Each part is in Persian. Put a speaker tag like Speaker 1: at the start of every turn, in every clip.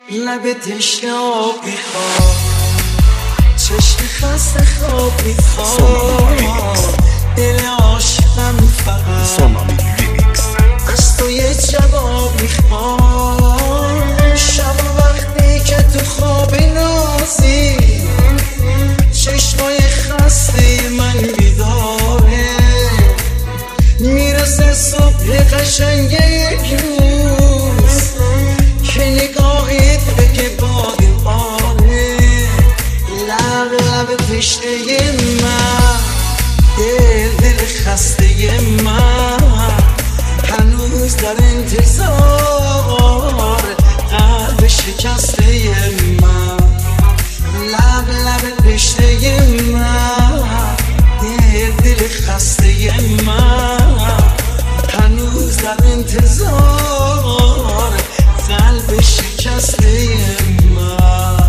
Speaker 1: لب تشنه آب میخواد، چشم خسته خواب میخواد، دل عاشقم فقط از تو یه جواب میخواد. شب وقتی که تو خواب نازی چشمای خسته من بیداره، میرسه صبح قشنگ یک روز که نگاهت بگه باد آره. لب تشنه من، دل خسته من هنوز در انتظار قلب شکسته من. لب تشنه من، دل خسته من هنوز در انتظار قلب شکسته من.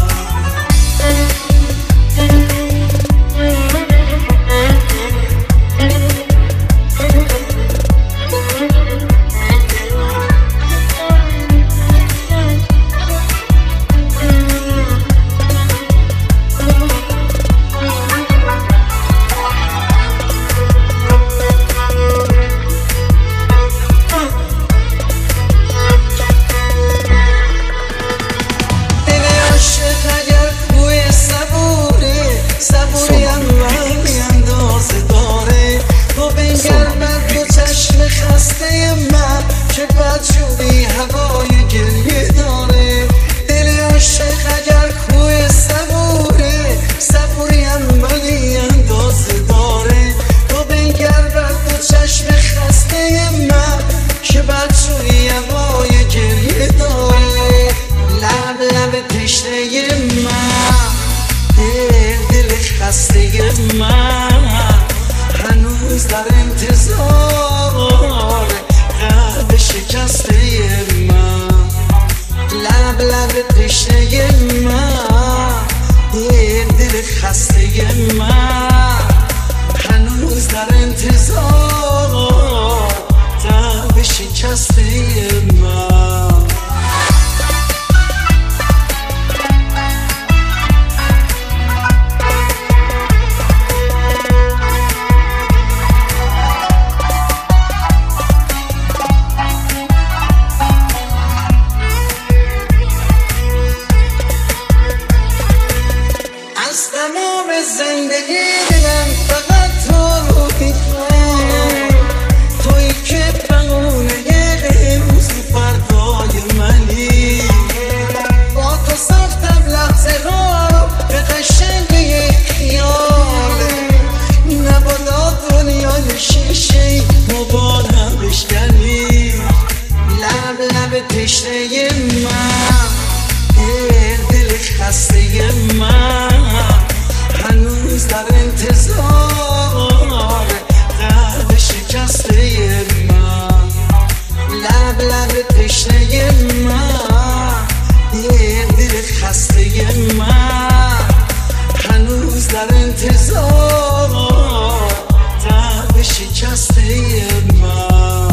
Speaker 1: خسته من که بد شدی هوای گریه داره، دل عاشق اگر کوه صبوره، صبوریم ولی اندازه داره. تو بنگر بر تو چشم خسته من که بد شدی هوای گریه داره. لب تشنه من، دل خسته من هنوز در انتظار قلب شکسته من. لب تشنه من، دل خسته من هنوز در انتظار قلب شکسته من. تمام زندگی دلم فقط تو رو میخوام، تویی که بهونه امروز و فردای منی. با تو ساختم لحظه ها به قشنگ یک خیال، نبادا دنیای شیشه مبالم بشکنی. لب تشنه من، دل خسته من هنوز در انتظار قلب شکسته من. لب تشنه من، دل خسته من هنوز در انتظار قلب شکسته من.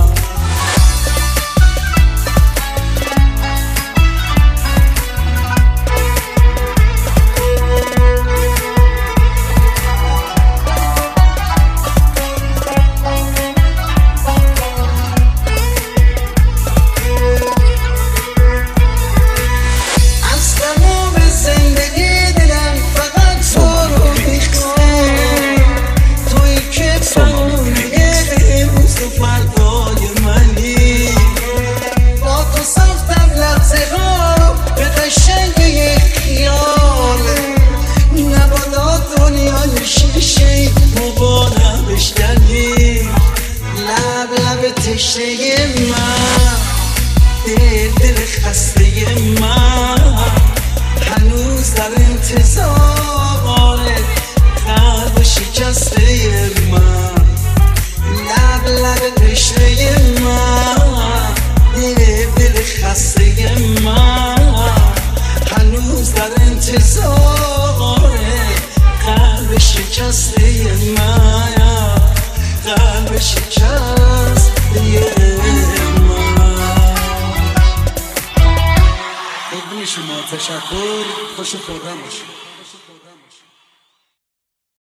Speaker 1: تشنه من، دل خسته من هنوز در انتظار قلب شکسته من. لب تشنه من، دل خسته من هنوز در انتظار قلب شکسته من. قلب شکسته من. شما تشکر. خوش و خورم باشید.